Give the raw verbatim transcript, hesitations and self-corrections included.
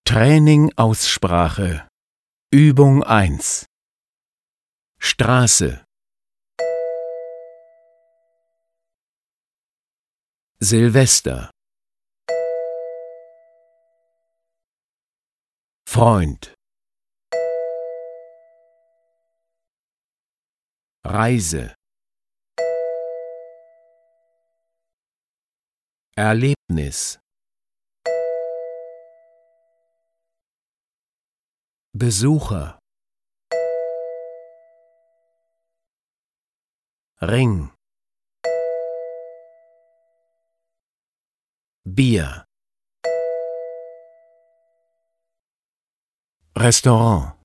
Training Aussprache Übung eins Straße Silvester Freund Reise Erlebnis Besucher Ring Bier Restaurant